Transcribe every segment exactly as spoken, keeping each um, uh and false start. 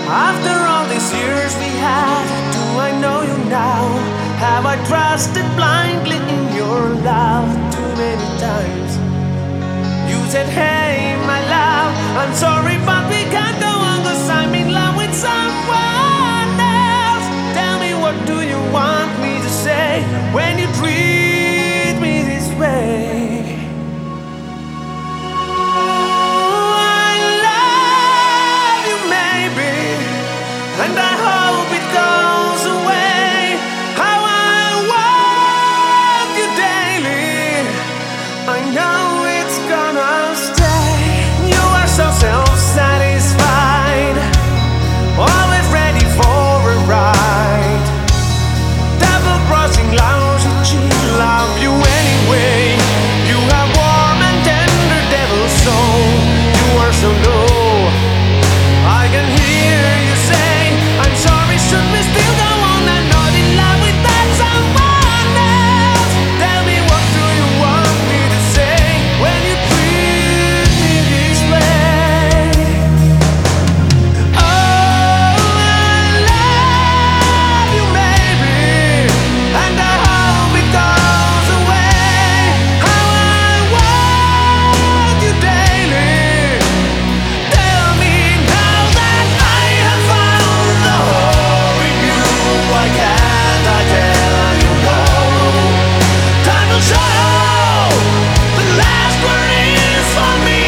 After all these years we had, do I know you now? Have I trusted blindly in your love too many times? You said, hey, my love, I'm sorry, but we can't go on, 'cause I'm in love with someone else. Tell me, what do you want me to say when you treat me this way? And I hope it goes away. How I want you daily, I know it's gonna stay. You are so self-satisfied, always ready for a ride. Double-crossing, lousy cheat, love you anyway. You have warm and tender devil soul. You are so low, I can hear you say, I'm sorry, should we still go on? I'm not in love with that someone else. Tell me, what do you want me to say when you treat me this way? Oh, I love you, baby, and I hope it goes away. How I want you daily. Tell me now that I have found the hole in you. Why can't I tell you no? Time will show the last word is for me.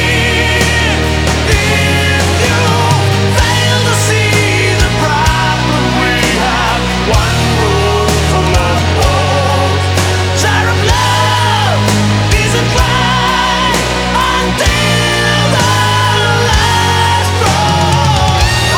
If you fail to see the problem we have, one room full of hope. Jar of love isn't right until the last drop.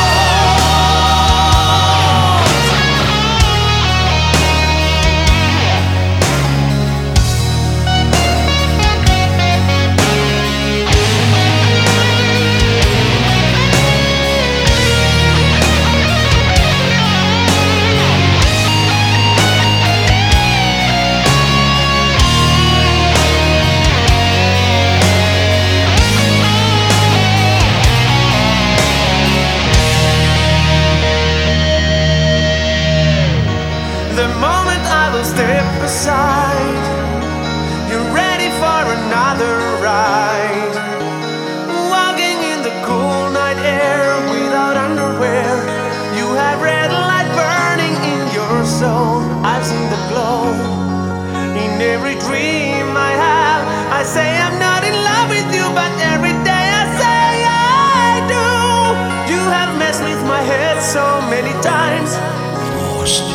The moment I will step aside, you're ready for another ride. Walking in the cool night air without underwear. You have red light burning in your soul. I've seen the glow in every dream I have. I say I'm not in love with you, but every day I say I do. You have messed with my head so many times.